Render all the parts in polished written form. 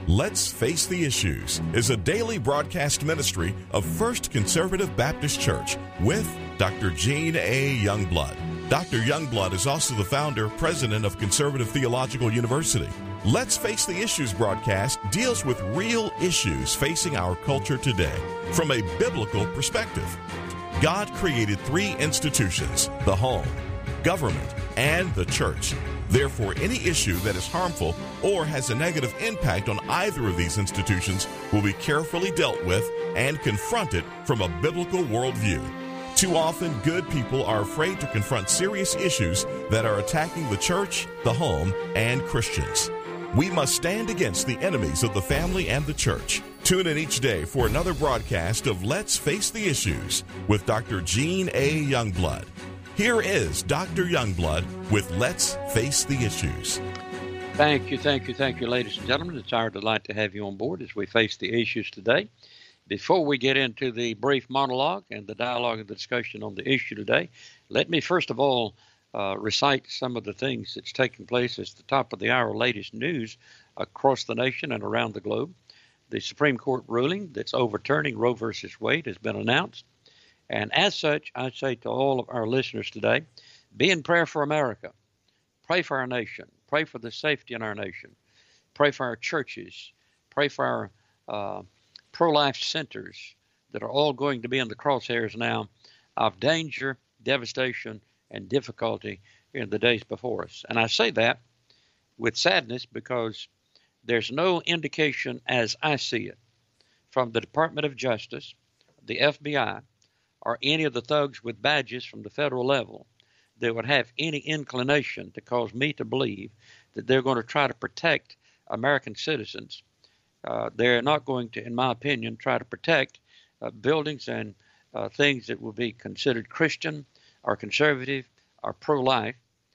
Let's Face the Issues is a daily broadcast ministry of First Conservative Baptist Church with Dr. Gene A. Youngblood. Dr. Youngblood is also the founder, president of Conservative Theological University. Let's Face the Issues broadcast deals with real issues facing our culture today from a biblical perspective. God created three institutions: the home, government, and the church. Therefore, any issue that is harmful or has a negative impact on either of these institutions will be carefully dealt with and confronted from a biblical worldview. Too often, good people are afraid to confront serious issues that are attacking the church, the home, and Christians. We must stand against the enemies of the family and the church. Tune in each day for another broadcast of Let's Face the Issues with Dr. Gene A. Youngblood. Here is Dr. Youngblood with Let's Face the Issues. Thank you, ladies and gentlemen. It's our delight to have you on board as we face the issues today. Before we get into the brief monologue and the dialogue and the discussion on the issue today, let me first of all recite some of the things that's taking place as the top of the hour latest news across the nation and around the globe. The Supreme Court ruling that's overturning Roe v. Wade has been announced. And as such, I say to all of our listeners today, be in prayer for America. Pray for our nation. Pray for the safety in our nation. Pray for our churches. Pray for our pro-life centers that are all going to be in the crosshairs now of danger, devastation, and difficulty in the days before us. And I say that with sadness because there's no indication, as I see it, from the Department of Justice, the FBI, or any of the thugs with badges from the federal level that would have any inclination to cause me to believe that they're going to try to protect American citizens. They're not going to, in my opinion, try to protect buildings and things that will be considered Christian or conservative or pro-life.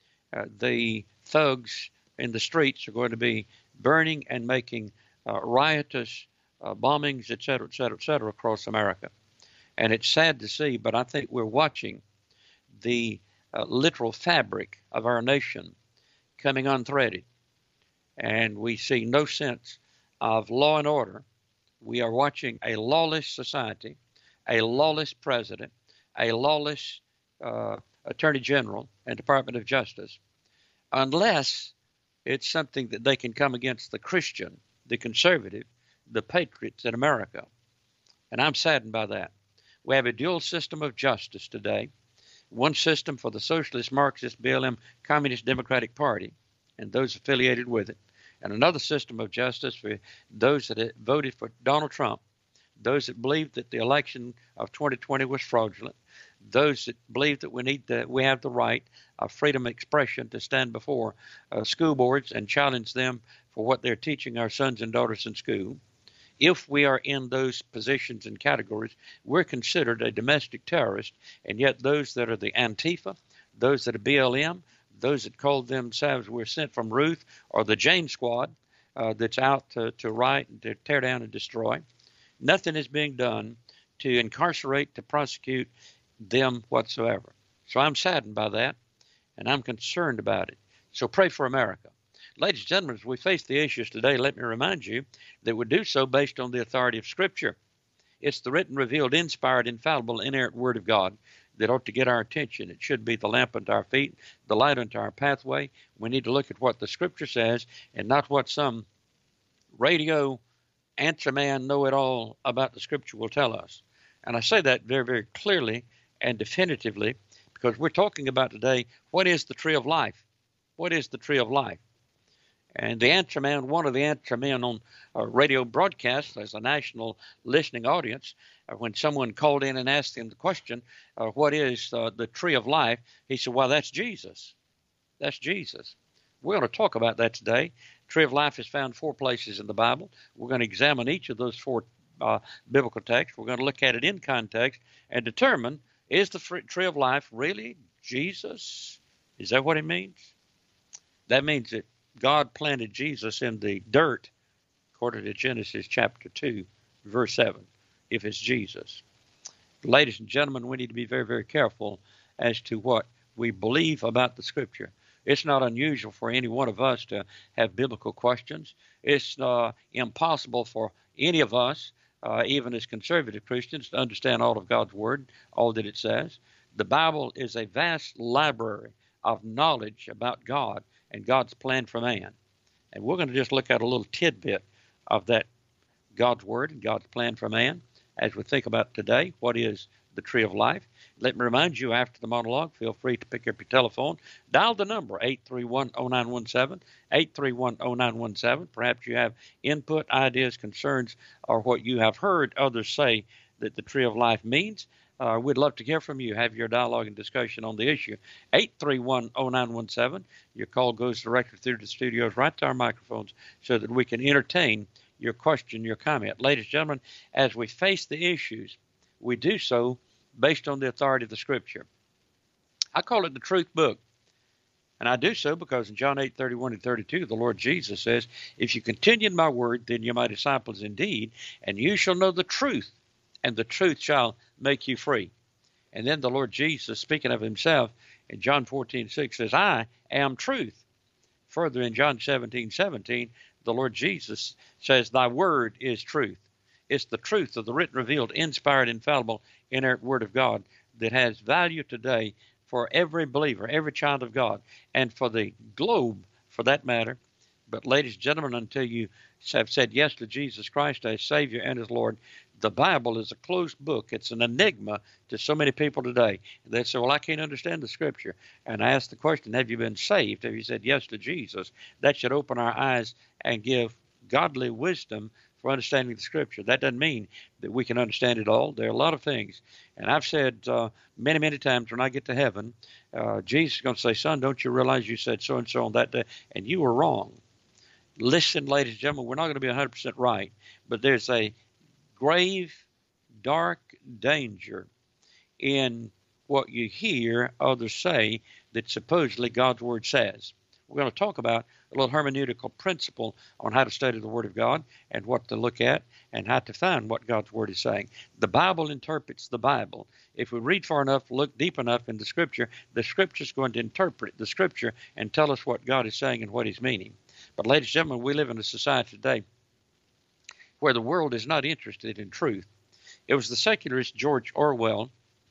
The thugs in the streets are going to be burning and making riotous bombings, et cetera, across America. And it's sad to see, but I think we're watching the literal fabric of our nation coming unthreaded. And we see no sense of law and order. We are watching a lawless society, a lawless president, a lawless attorney general and Department of Justice, unless it's something that they can come against the Christian, the conservative, the patriots in America. And I'm saddened by that. We have a dual system of justice today, one system for the Socialist, Marxist, BLM, Communist Democratic Party and those affiliated with it, and another system of justice for those that voted for Donald Trump, those that believe that the election of 2020 was fraudulent, those that believe that we have the right of freedom of expression to stand before school boards and challenge them for what they're teaching our sons and daughters in school. If we are in those positions and categories, we're considered a domestic terrorist, and yet those that are the Antifa, those that are BLM, those that call themselves we're sent from Ruth, or the Jane Squad that's out to riot and to tear down and destroy, nothing is being done to incarcerate, to prosecute them whatsoever. So I'm saddened by that, and I'm concerned about it. So pray for America. Ladies and gentlemen, as we face the issues today, let me remind you that we do so based on the authority of Scripture. It's the written, revealed, inspired, infallible, inerrant Word of God that ought to get our attention. It should be the lamp unto our feet, the light unto our pathway. We need to look at what the Scripture says and not what some radio answer man know-it-all about the Scripture will tell us. And I say that very, very clearly and definitively because we're talking about today, what is the tree of life? What is the tree of life? And the answer man, one of the answer men on radio broadcasts, as a national listening audience, when someone called in and asked him the question, what is the tree of life? He said, well, that's Jesus. That's Jesus. We're going to talk about that today. Tree of life is found 4 places in the Bible. We're going to examine each of those 4 biblical texts. We're going to look at it in context and determine, is the tree of life really Jesus? Is that what it means? That means that God planted Jesus in the dirt, according to Genesis chapter 2, verse 7, if it's Jesus. Ladies and gentlemen, we need to be very, very careful as to what we believe about the Scripture. It's not unusual for any one of us to have biblical questions. It's impossible for any of us, even as conservative Christians, to understand all of God's Word, all that it says. The Bible is a vast library of knowledge about God and God's plan for man. And we're going to just look at a little tidbit of that God's Word and God's plan for man as we think about today, what is the tree of life. Let me remind you, after the monologue, feel free to pick up your telephone. Dial the number, 831-0917, 831-0917. Perhaps you have input, ideas, concerns, or what you have heard others say that the tree of life means. We'd love to hear from you. Have your dialogue and discussion on the issue. 831-0917. Your call goes directly through the studios right to our microphones so that we can entertain your question, your comment. Ladies and gentlemen, as we face the issues, we do so based on the authority of the Scripture. I call it the truth book. And I do so because in John 8:31-32, the Lord Jesus says, if you continue in my word, then you're my disciples indeed, and you shall know the truth, and the truth shall make you free. And then the Lord Jesus, speaking of himself, in John 14:6 says, I am truth. Further in John 17:17, the Lord Jesus says, thy word is truth. It's the truth of the written, revealed, inspired, infallible, inerrant Word of God that has value today for every believer, every child of God, and for the globe, for that matter. But ladies and gentlemen, until you have said yes to Jesus Christ as Savior and as Lord, the Bible is a closed book. It's an enigma to so many people today. They say, well, I can't understand the Scripture. And I ask the question, have you been saved? Have you said yes to Jesus? That should open our eyes and give godly wisdom for understanding the Scripture. That doesn't mean that we can understand it all. There are a lot of things. And I've said many, many times when I get to heaven, Jesus is going to say, son, don't you realize you said so-and-so on that day? And you were wrong. Listen, ladies and gentlemen, we're not going to be 100% right, but there's a grave, dark danger in what you hear others say that supposedly God's Word says. We're going to talk about a little hermeneutical principle on how to study the Word of God and what to look at and how to find what God's Word is saying. The Bible interprets the Bible. If we read far enough, look deep enough in the Scripture is going to interpret the Scripture and tell us what God is saying and what He's meaning. But ladies and gentlemen, we live in a society today where the world is not interested in truth. It was the secularist George Orwell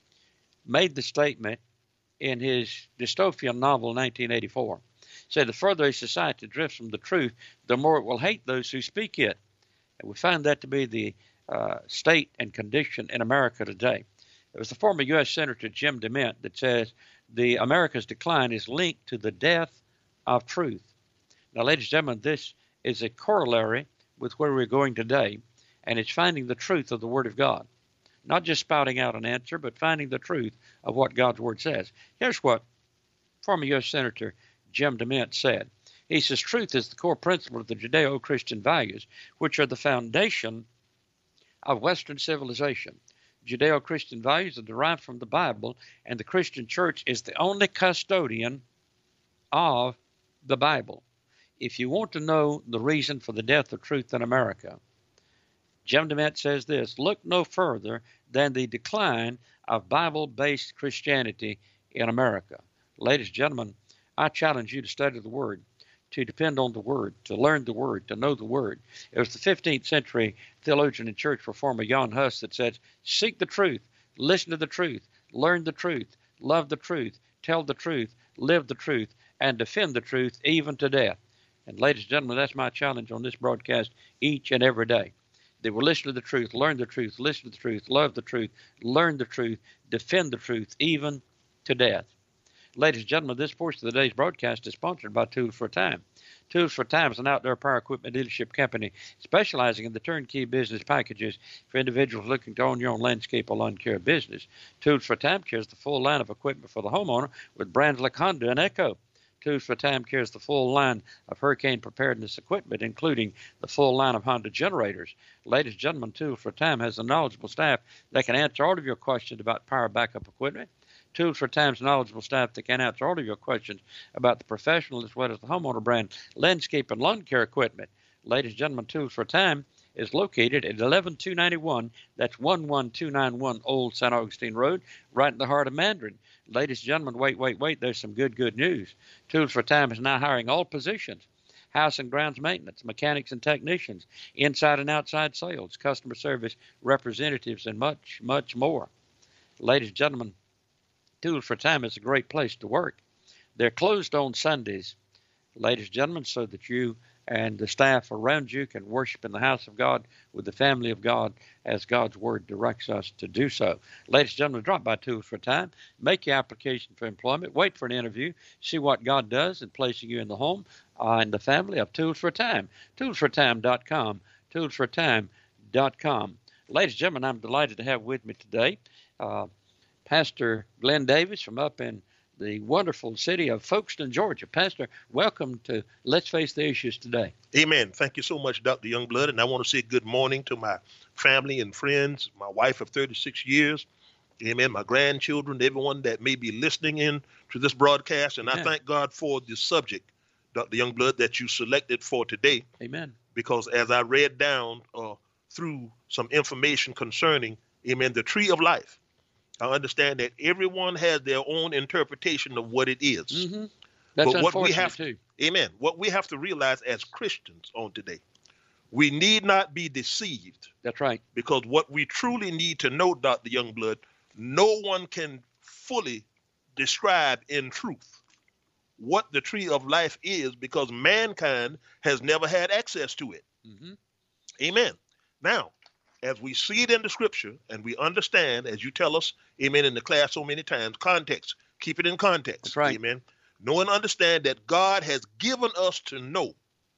made the statement in his dystopian novel 1984. Said the further a society drifts from the truth, the more it will hate those who speak it. And we find that to be the state and condition in America today. It was the former U.S. Senator Jim DeMint that says the America's decline is linked to the death of truth. Now, ladies and gentlemen, this is a corollary with where we're going today, and it's finding the truth of the Word of God. Not just spouting out an answer, but finding the truth of what God's Word says. Here's what former U.S. Senator Jim DeMint said. He says, truth is the core principle of the Judeo-Christian values, which are the foundation of Western civilization. Judeo-Christian values are derived from the Bible, and the Christian church is the only custodian of the Bible. If you want to know the reason for the death of truth in America, Jim DeMint says this, look no further than the decline of Bible-based Christianity in America. Ladies and gentlemen, I challenge you to study the Word, to depend on the Word, to learn the Word, to know the Word. It was the 15th century theologian and church reformer Jan Hus that said, seek the truth, listen to the truth, learn the truth, love the truth, tell the truth, live the truth, and defend the truth even to death. And ladies and gentlemen, that's my challenge on this broadcast each and every day. They will listen to the truth, learn the truth, listen to the truth, love the truth, learn the truth, defend the truth, even to death. Ladies and gentlemen, this portion of the day's broadcast is sponsored by Tools for Time. Tools for Time is an outdoor power equipment dealership company specializing in the turnkey business packages for individuals looking to own your own landscape or lawn care business. Tools for Time carries the full line of equipment for the homeowner with brands like Honda and Echo. Tools for Time carries the full line of hurricane preparedness equipment, including the full line of Honda generators. Ladies and gentlemen, Tools for Time has a knowledgeable staff that can answer all of your questions about power backup equipment. Tools for Time's knowledgeable staff that can answer all of your questions about the professional as well as the homeowner brand landscape and lawn care equipment. Ladies and gentlemen, Tools for Time is located at 11291. That's 11291 Old St. Augustine Road, right in the heart of Mandarin. Ladies and gentlemen, wait. There's some good news. Tools for Time is now hiring all positions: house and grounds maintenance, mechanics and technicians, inside and outside sales, customer service representatives, and much more. Ladies and gentlemen, Tools for Time is a great place to work. They're closed on Sundays, ladies and gentlemen, so that you and the staff around you can worship in the house of God with the family of God as God's Word directs us to do so. Ladies and gentlemen, drop by Tools for Time, make your application for employment, wait for an interview, see what God does in placing you in the home and the family of Tools for Time. ToolsForTime.com, ToolsForTime.com. Ladies and gentlemen, I'm delighted to have with me today Pastor Glenn Davis from up in the wonderful city of Folkestone, Georgia. Pastor, welcome to Let's Face the Issues today. Amen. Thank you so much, Dr. Youngblood. And I want to say good morning to my family and friends, my wife of 36 years. Amen. My grandchildren, everyone that may be listening in to this broadcast. And I thank God for the subject, Dr. Youngblood, that you selected for today. Amen. Because as I read down through some information concerning, amen, the tree of life, I understand that everyone has their own interpretation of what it is. Mm-hmm. That's but what we have too. Amen. What we have to realize as Christians on today, we need not be deceived. That's right. Because what we truly need to know, Dr. Youngblood, no one can fully describe in truth what the tree of life is, because mankind has never had access to it. Mm-hmm. Amen. Now, as we see it in the scripture and we understand, as you tell us, amen, in the class so many times, context, keep it in context. That's right. Amen. Know and understand that God has given us to know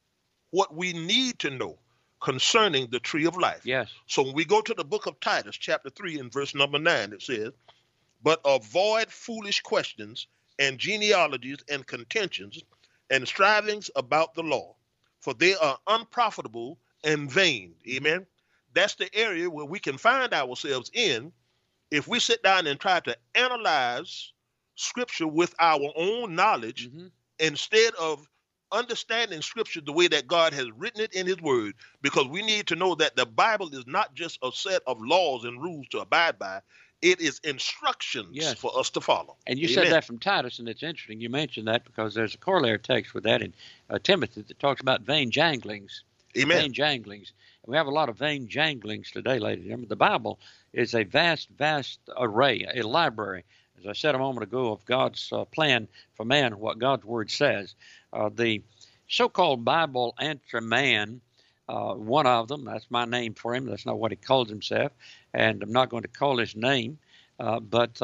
what we need to know concerning the tree of life. Yes. So when we go to the book of Titus, chapter 3 and verse number 9, it says, but avoid foolish questions and genealogies and contentions and strivings about the law, for they are unprofitable and vain. Amen. That's the area where we can find ourselves in if we sit down and try to analyze scripture with our own knowledge instead of understanding scripture the way that God has written it in his word, because we need to know that the Bible is not just a set of laws and rules to abide by. It is instructions for us to follow. And you said that from Titus, and it's interesting you mentioned that because there's a corollary text with that in Timothy that talks about vain janglings. Amen. Vain janglings. We have a lot of vain janglings today, ladies and gentlemen. The Bible is a vast array, a library, as I said a moment ago, of God's plan for man, what God's Word says. The so-called Bible answer man, one of them, that's my name for him. That's not what he calls himself, and I'm not going to call his name, but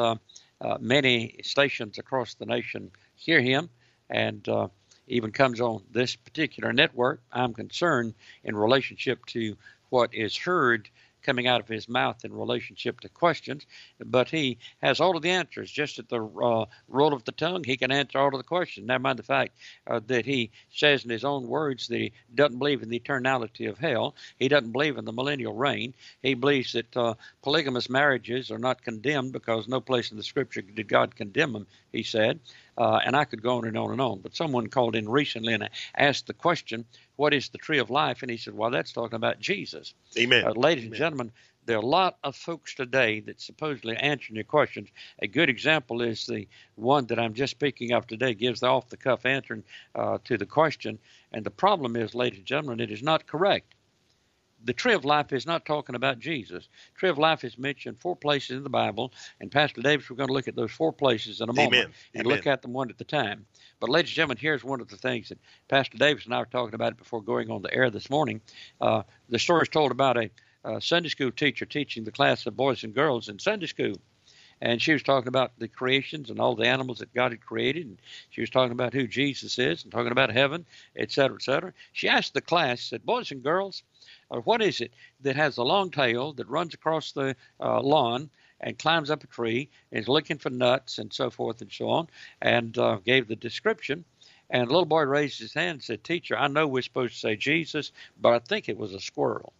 many stations across the nation hear him, and even comes on this particular network. I'm concerned in relationship to what is heard coming out of his mouth in relationship to questions, but he has all of the answers. Just at the roll of the tongue, he can answer all of the questions. Never mind the fact that he says in his own words that he doesn't believe in the eternality of hell. He doesn't believe in the millennial reign. He believes that polygamous marriages are not condemned because no place in the Scripture did God condemn them, he said. And I could go on and on and on. But someone called in recently and asked the question, what is the tree of life? And he said, well, that's talking about Jesus. Amen. Ladies and gentlemen, there are a lot of folks today that supposedly answering your questions. A good example is the one that I'm just speaking of today, gives the off-the-cuff answer to the question. And the problem is, ladies and gentlemen, it is not correct. The tree of life is not talking about Jesus. Tree of life is mentioned 4 places in the Bible, and Pastor Davis, we're going to look at those 4 places in a moment and look at them one at a time. But ladies and gentlemen, here's one of the things that Pastor Davis and I were talking about before going on the air this morning. The story is told about a Sunday school teacher teaching the class of boys and girls in Sunday school. And she was talking about the creations and all the animals that God had created. And she was talking about who Jesus is and talking about heaven, et cetera, et cetera. She asked the class, said, boys and girls, what is it that has a long tail that runs across the lawn and climbs up a tree and is looking for nuts and so forth and so on, and gave the description. And the little boy raised his hand and said, teacher, I know we're supposed to say Jesus, but I think it was a squirrel.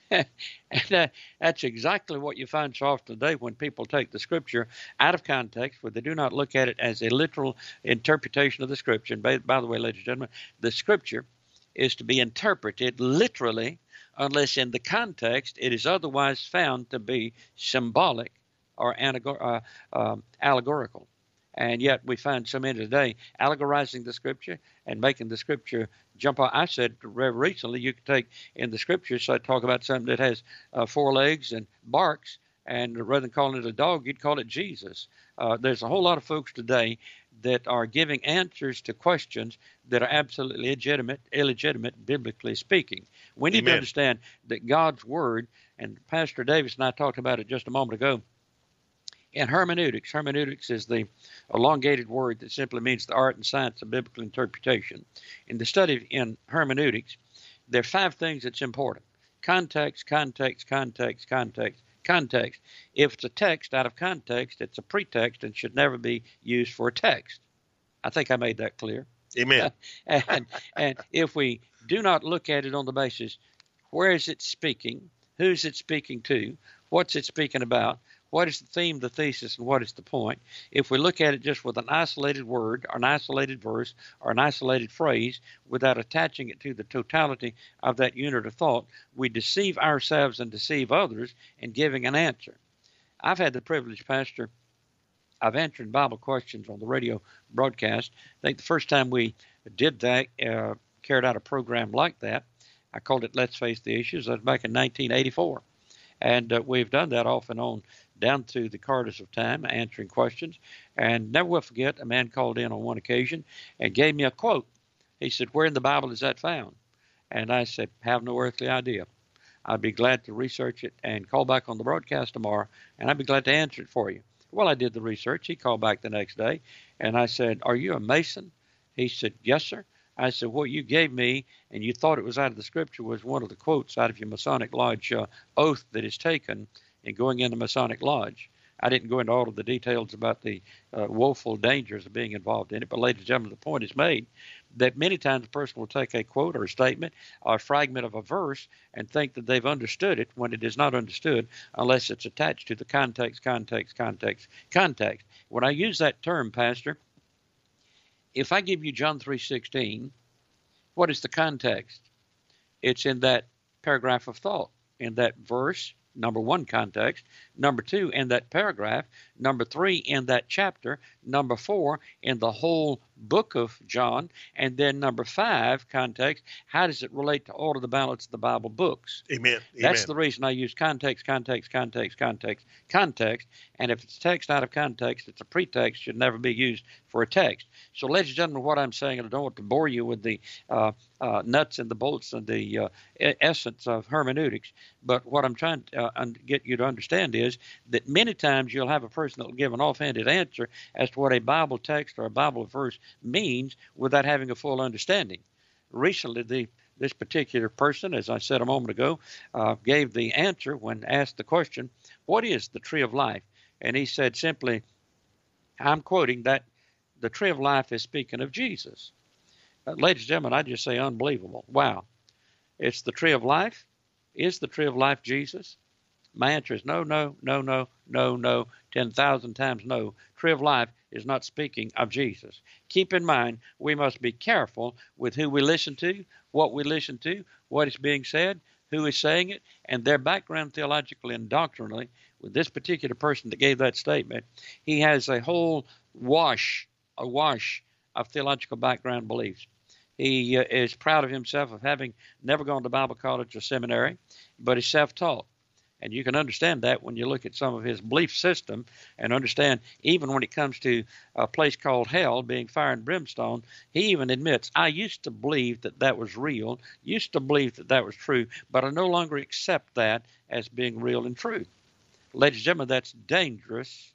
And that's exactly what you find so often today when people take the Scripture out of context, where they do not look at it as a literal interpretation of the Scripture. And by the way, ladies and gentlemen, the Scripture is to be interpreted literally unless in the context it is otherwise found to be symbolic or allegorical. And yet we find so many today allegorizing the Scripture and making the Scripture jump out. I said recently you could take in the Scripture, so I talk about something that has 4 legs and barks, and rather than calling it a dog, you'd call it Jesus. There's a whole lot of folks today that are giving answers to questions that are absolutely illegitimate, biblically speaking. We need to understand that God's Word, and Pastor Davis and I talked about it just a moment ago, in hermeneutics. Hermeneutics is the elongated word that simply means the art and science of biblical interpretation. In the study in hermeneutics, there are 5 things that's important. Context, context, context, context, context. If it's a text out of context, it's a pretext and should never be used for a text. I think I made that clear. Amen. And if we do not look at it on the basis, where is it speaking? Who's it speaking to? What's it speaking about? What is the theme, the thesis, and what is the point? If we look at it just with an isolated word or an isolated verse or an isolated phrase without attaching it to the totality of that unit of thought, we deceive ourselves and deceive others in giving an answer. I've had the privilege, Pastor, of answering Bible questions on the radio broadcast. I think the first time we did that, carried out a program like that, I called it Let's Face the Issues. That was back in 1984. And we've done that off and on down through the corridors of time, answering questions. And never will forget, a man called in on one occasion and gave me a quote. He said, "Where in the Bible is that found?" And I said, "Have no earthly idea. I'd be glad to research it and call back on the broadcast tomorrow, and I'd be glad to answer it for you." Well, I did the research. He called back the next day, and I said, "Are you a Mason?" He said, "Yes, sir." I said, "What you gave me, and you thought it was out of the Scripture, was one of the quotes out of your Masonic Lodge oath that is taken in going into Masonic Lodge." I didn't go into all of the details about the woeful dangers of being involved in it, but ladies and gentlemen, the point is made that many times a person will take a quote or a statement or a fragment of a verse and think that they've understood it when it is not understood unless it's attached to the context, context, context, context. When I use that term, Pastor, if I give you John 3:16, what is the context? It's in that paragraph of thought, in that verse, number 1, context, number 2, in that paragraph, number 3, in that chapter, number 4, in the whole book of John, and then number 5, context, how does it relate to all of the balance of the Bible books? Amen. That's the reason I use context, context, context, context, context, and if it's text out of context, it's a pretext, should never be used for a text. So, ladies and gentlemen, what I'm saying, and I don't want to bore you with the nuts and the bolts and the essence of hermeneutics, but what I'm trying to get you to understand is that many times you'll have a person that will give an offhanded answer as to what a Bible text or a Bible verse means without having a full understanding. Recently, this particular person, as I said a moment ago, gave the answer when asked the question, "What is the tree of life?" And he said simply, I'm quoting, that the tree of life is speaking of Jesus. Ladies and gentlemen, I just say unbelievable. Wow. It's the tree of life? Is the tree of life Jesus? My answer is no, no, no, no, no, no, 10,000 times no. Tree of life is not speaking of Jesus. Keep in mind, we must be careful with who we listen to, what is being said, who is saying it, and their background theologically and doctrinally. With this particular person that gave that statement, he has a whole wash of theological background beliefs. He is proud of himself of having never gone to Bible college or seminary, but he's self-taught. And you can understand that when you look at some of his belief system and understand even when it comes to a place called hell being fire and brimstone, he even admits, I used to believe that that was real, used to believe that that was true, but I no longer accept that as being real and true. Ladies and gentlemen, that's dangerous.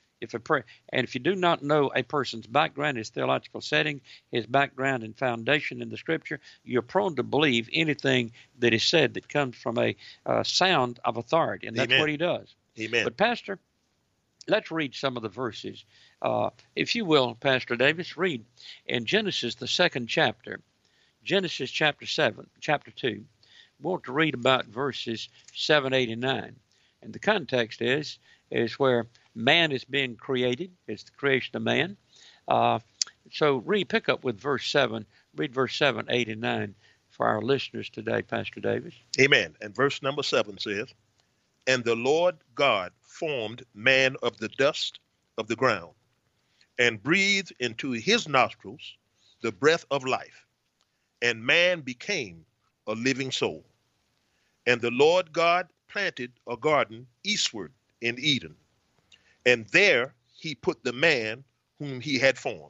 And if you do not know a person's background, his theological setting, his background and foundation in the Scripture, you're prone to believe anything that is said that comes from a sound of authority, and that's Amen. What he does. Amen. But, Pastor, let's read some of the verses. If you will, Pastor Davis, read in Genesis, the 2nd chapter, Genesis chapter 2. We want to read about verses 7, 8, and 9. And the context is where man is being created. It's the creation of man. So pick up with verse 7. Read verse 7, 8, and 9 for our listeners today, Pastor Davis. Amen. And verse number 7 says, "And the Lord God formed man of the dust of the ground, and breathed into his nostrils the breath of life, and man became a living soul. And the Lord God planted a garden eastward in Eden, and there he put the man whom he had formed.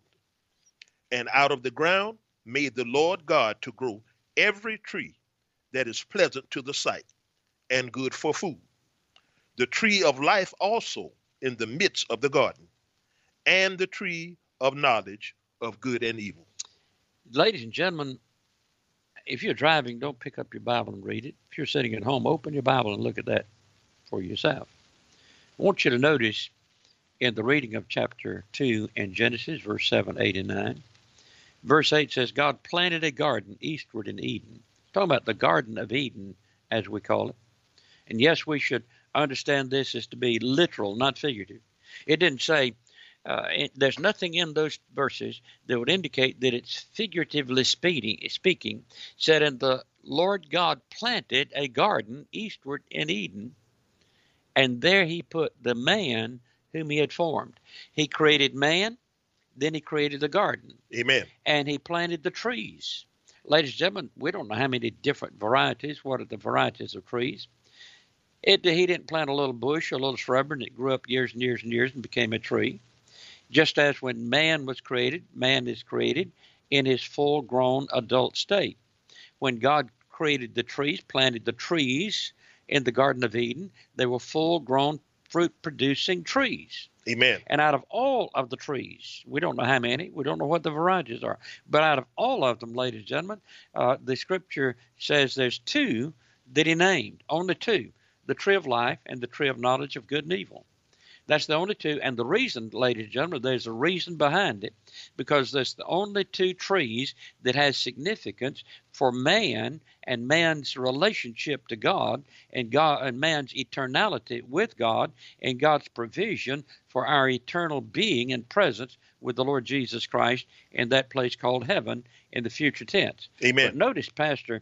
And out of the ground made the Lord God to grow every tree that is pleasant to the sight and good for food, the tree of life also in the midst of the garden, and the tree of knowledge of good and evil." Ladies and gentlemen, if you're driving, don't pick up your Bible and read it. If you're sitting at home, open your Bible and look at that for yourself. I want you to notice in the reading of chapter 2 in Genesis, verse 7, 8, and 9, verse 8 says, God planted a garden eastward in Eden. Talking about the Garden of Eden, as we call it. And yes, we should understand this as to be literal, not figurative. It didn't say, there's nothing in those verses that would indicate that it's figuratively speaking. Said, and the Lord God planted a garden eastward in Eden, and there he put the man whom he had formed. He created man, then he created the garden. Amen. And he planted the trees. Ladies and gentlemen, we don't know how many different varieties. What are the varieties of trees? He didn't plant a little bush, a little shrub, and it grew up years and years and years and became a tree. Just as when man was created, man is created in his full-grown adult state. When God created the trees, planted the trees in the Garden of Eden, they were full-grown fruit-producing trees. Amen. And out of all of the trees, we don't know how many, we don't know what the varieties are, but out of all of them, ladies and gentlemen, the Scripture says there's two that he named, only two, the tree of life and the tree of knowledge of good and evil. That's the only two. And the reason, ladies and gentlemen, there's a reason behind it, because there's the only two trees that has significance for man and man's relationship to God and man's eternality with God and God's provision for our eternal being and presence with the Lord Jesus Christ in that place called heaven in the future tense. Amen. But notice, Pastor,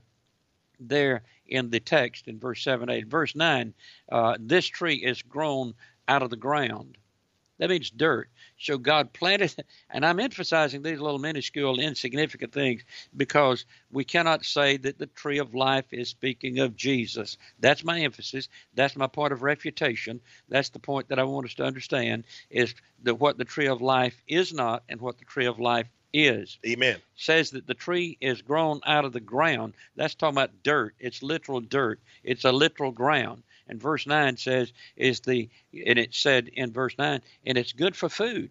there in the text in verse 7, 8, verse 9, this tree is grown out of the ground. That means dirt. So God planted, and I'm emphasizing these little minuscule, insignificant things because we cannot say that the tree of life is speaking of Jesus. That's my emphasis. That's my point of refutation. That's the point that I want us to understand, is that what the tree of life is not and what the tree of life is. Amen. Says that the tree is grown out of the ground. That's talking about dirt. It's literal dirt. It's a literal ground. And verse 9 says, and it said in verse 9, and it's good for food.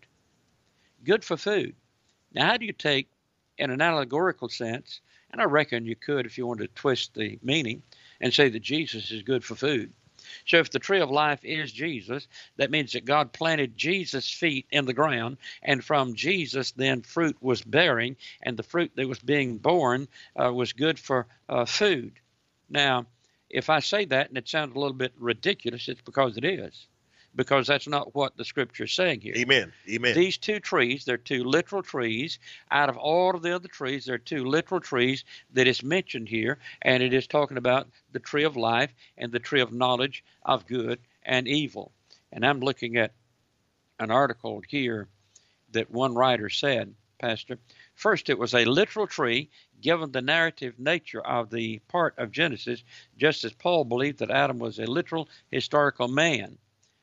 Good for food. Now, how do you take, in an allegorical sense, and I reckon you could if you wanted to twist the meaning, and say that Jesus is good for food. So if the tree of life is Jesus, that means that God planted Jesus' feet in the ground, and from Jesus then fruit was bearing, and the fruit that was being born was good for food. Now, if I say that and it sounds a little bit ridiculous, it's because it is. Because that's not what the Scripture is saying here. Amen. Amen. These two trees, they're two literal trees. Out of all of the other trees, there are two literal trees that is mentioned here, and it is talking about the tree of life and the tree of knowledge of good and evil. And I'm looking at an article here that one writer said, Pastor, first it was a literal tree given the narrative nature of the part of Genesis, just as Paul believed that Adam was a literal historical man.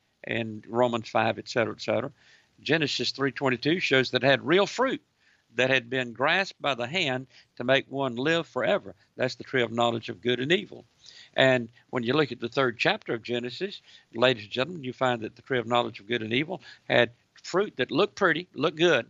And Romans 5, etc., etc. Genesis 3:22 shows that it had real fruit that had been grasped by the hand to make one live forever. That's the tree of knowledge of good and evil. And when you look at the 3rd chapter of Genesis, ladies and gentlemen, you find that the tree of knowledge of good and evil had fruit that looked pretty, looked good.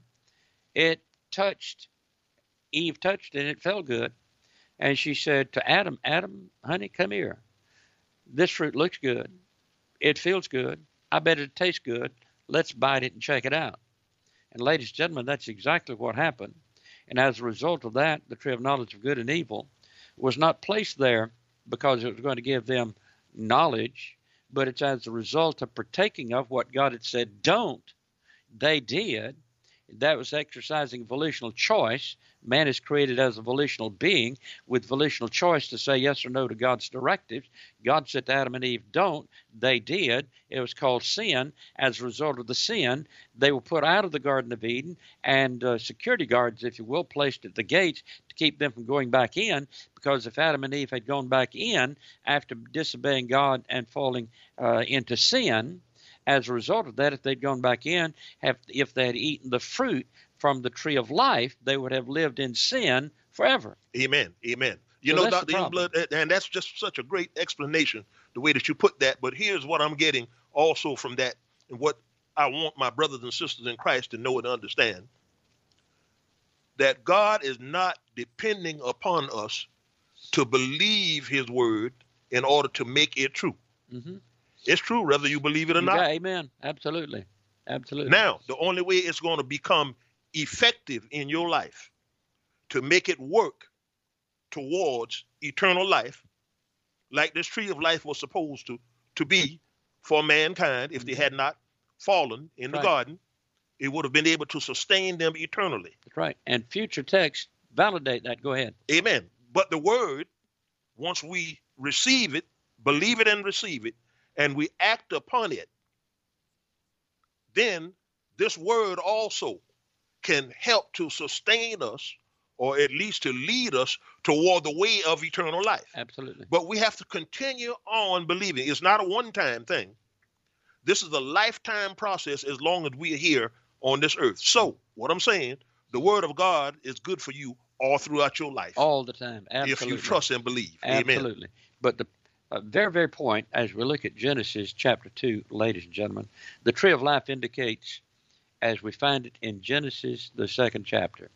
Eve touched it and it felt good. And she said to Adam, Adam, honey, come here. This fruit looks good. It feels good. I bet it tastes good. Let's bite it and check it out. And ladies and gentlemen, that's exactly what happened. And as a result of that, the tree of knowledge of good and evil was not placed there because it was going to give them knowledge, but it's as a result of partaking of what God had said don't. They did. That was exercising volitional choice. Man is created as a volitional being with volitional choice to say yes or no to God's directives. God said to Adam and Eve, don't. They did. It was called sin. As a result of the sin, they were put out of the Garden of Eden, and security guards, if you will, placed at the gates to keep them from going back in, because if Adam and Eve had gone back in after disobeying God and falling into sin, as a result of that, if they'd gone back in, if they had eaten the fruit from the tree of life, they would have lived in sin forever. Amen. Amen. You know, Dr. Youngblood, and that's just such a great explanation, the way that you put that. But here's what I'm getting also from that, and what I want my brothers and sisters in Christ to know and understand, that God is not depending upon us to believe his word in order to make it true. Mm-hmm. It's true whether you believe it or not. Yeah, amen. Absolutely. Absolutely. Now, the only way it's going to become effective in your life to make it work towards eternal life, like this tree of life was supposed to be for mankind, if they had not fallen in the garden, it would have been able to sustain them eternally. That's right. And future texts validate that. Go ahead. Amen. But the word, once we receive it, believe it and receive it, and we act upon it, then this word also can help to sustain us, or at least to lead us toward the way of eternal life. Absolutely. But we have to continue on believing. It's not a one-time thing. This is a lifetime process as long as we are here on this earth. So what I'm saying, the word of God is good for you all throughout your life. All the time. Absolutely. If you trust and believe. Absolutely. Amen. But the very, very point, as we look at Genesis chapter 2, ladies and gentlemen, the tree of life indicates, as we find it in Genesis, the 2nd chapter,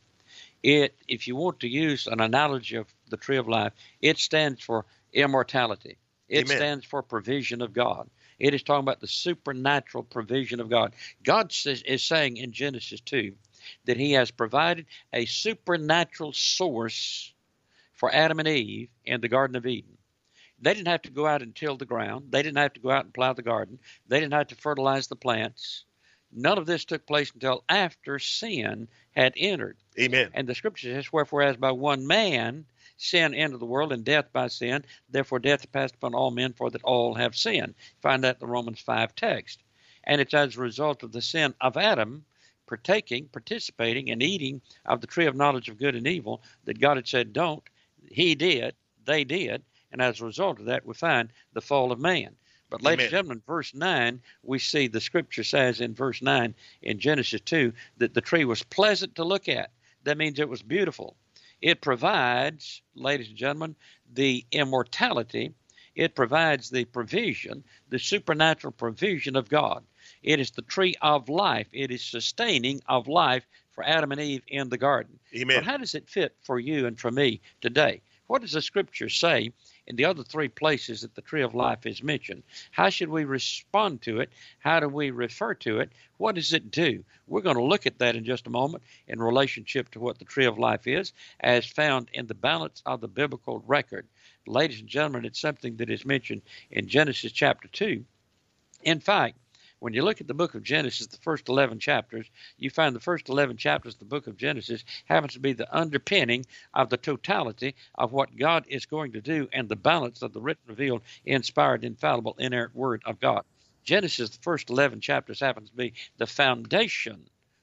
if you want to use an analogy of the tree of life, it stands for immortality. It Amen. stands for provision of God. It is talking about the supernatural provision of God. God is saying in Genesis 2 that he has provided a supernatural source for Adam and Eve in the Garden of Eden. They didn't have to go out and till the ground. They didn't have to go out and plow the garden. They didn't have to fertilize the plants. None of this took place until after sin had entered. Amen. And the scripture says, wherefore as by one man sin entered the world, and death by sin, therefore death passed upon all men, for that all have sinned. Find that in the Romans 5 text. And it's as a result of the sin of Adam participating, and eating of the tree of knowledge of good and evil that God had said don't. He did. They did. And as a result of that, we find the fall of man. But ladies and gentlemen, verse 9, we see the scripture says in verse 9 in Genesis 2 that the tree was pleasant to look at. That means it was beautiful. It provides, ladies and gentlemen, the immortality. It provides the provision, the supernatural provision of God. It is the tree of life. It is sustaining of life for Adam and Eve in the garden. Amen. But how does it fit for you and for me today? What does the scripture say in the other 3 places that the tree of life is mentioned? How should we respond to it? How do we refer to it? What does it do? We're going to look at that in just a moment in relationship to what the tree of life is, as found in the balance of the biblical record. Ladies and gentlemen, it's something that is mentioned in Genesis chapter 2. In fact, when you look at the book of Genesis, the first 11 chapters, you find the first 11 chapters of the book of Genesis happens to be the underpinning of the totality of what God is going to do and the balance of the written, revealed, inspired, infallible, inerrant word of God. Genesis, the first 11 chapters, happens to be the foundation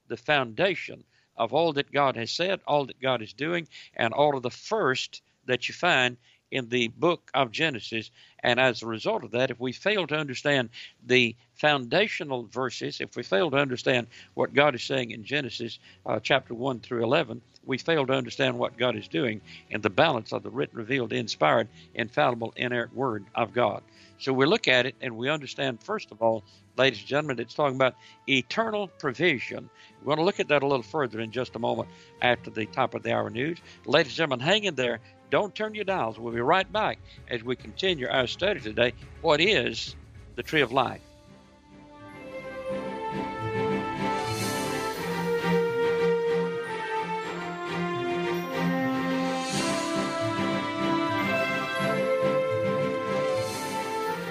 of all that God has said, all that God is doing, and all of the first that you find in the book of Genesis. And as a result of that, if we fail to understand the foundational verses, if we fail to understand what God is saying in Genesis chapter 1 through 11, we fail to understand what God is doing in the balance of the written, revealed, inspired, infallible, inerrant word of God. So we look at it and we understand, first of all, ladies and gentlemen, it's talking about eternal provision. We're going to look at that a little further in just a moment after the top of the hour news. Ladies and gentlemen, hang in there. Don't turn your dials. We'll be right back as we continue our study today. What is the tree of life?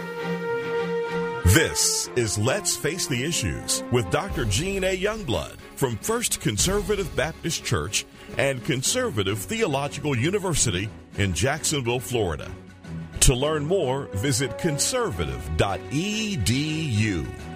This is Let's Face the Issues with Dr. Gene A. Youngblood from First Conservative Baptist Church and Conservative Theological University in Jacksonville, Florida. To learn more, visit conservative.edu.